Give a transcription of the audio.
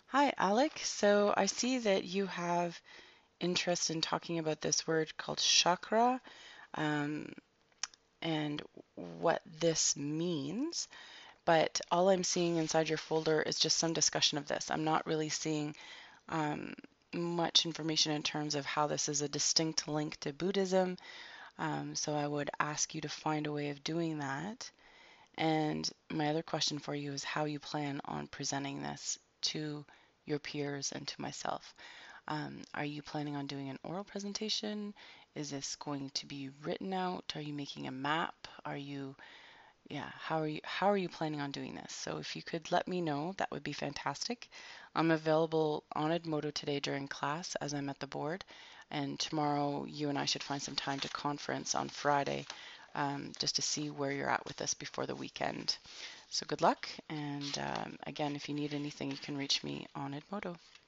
Hi, Alec. So I see that you have interest in talking about this word called chakra, um, and what this means. But all I'm seeing inside your folder is just some discussion of this. I'm not really seeing um, much information in terms of how this is a distinct link to Buddhism. So I would ask you to find a way of doing that. And my other question for you is how you plan on presenting this to your peers and to myself. Are you planning on doing an oral presentation? Is this going to be written out? Are you making a map? How are you planning on doing this? So if you could let me know, that would be fantastic. I'm available on Edmodo today during class as I'm at the board, and tomorrow you and I should find some time to conference on Friday, just to see where you're at with this before the weekend. So good luck, and again, if you need anything, you can reach me on Edmodo.